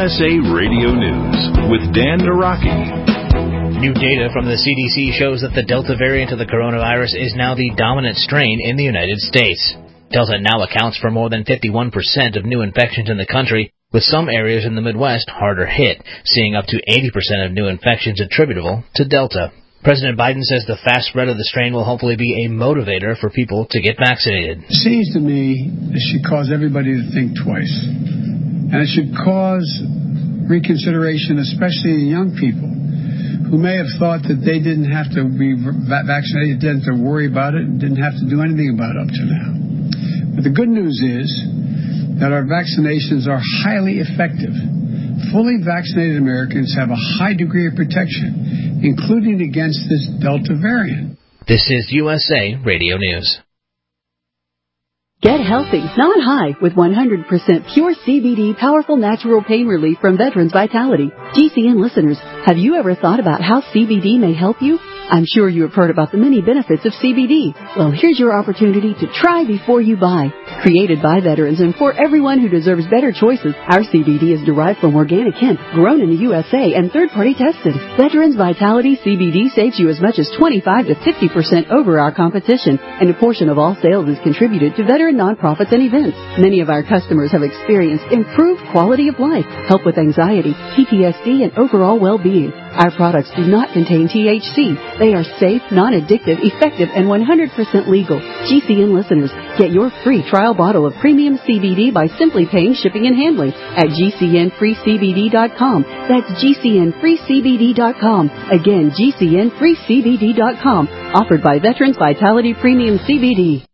USA Radio News with Dan Naraki. New data from the CDC shows that the Delta variant of the coronavirus is now the dominant strain in the United States. Delta now accounts for more than 51% of new infections in the country, with some areas in the Midwest harder hit, seeing up to 80% of new infections attributable to Delta. President Biden says the fast spread of the strain will hopefully be a motivator for people to get vaccinated. It seems to me it should cause everybody to think twice. And it should cause reconsideration, especially in young people who may have thought that they didn't have to be vaccinated, didn't have to worry about it, and didn't have to do anything about it up to now. But the good news is that our vaccinations are highly effective. Fully vaccinated Americans have a high degree of protection, including against this Delta variant. This is USA Radio News. Get healthy, not high, with 100% pure CBD powerful natural pain relief from Veterans Vitality. GCN listeners, have you ever thought about how CBD may help you? I'm sure you have heard about the many benefits of CBD. Well, here's your opportunity to try before you buy. Created by veterans and for everyone who deserves better choices, our CBD is derived from organic hemp, grown in the USA and third-party tested. Veterans Vitality CBD saves you as much as 25 to 50% over our competition, and a portion of all sales is contributed to veteran nonprofits and events. Many of our customers have experienced improved quality of life, help with anxiety, PTSD, and overall well-being. Our products do not contain THC. They are safe, non-addictive, effective, and 100% legal. GCN listeners, get your free trial bottle of premium CBD by simply paying shipping and handling at GCNFreeCBD.com. That's GCNFreeCBD.com. Again, GCNFreeCBD.com. Offered by Veterans Vitality Premium CBD.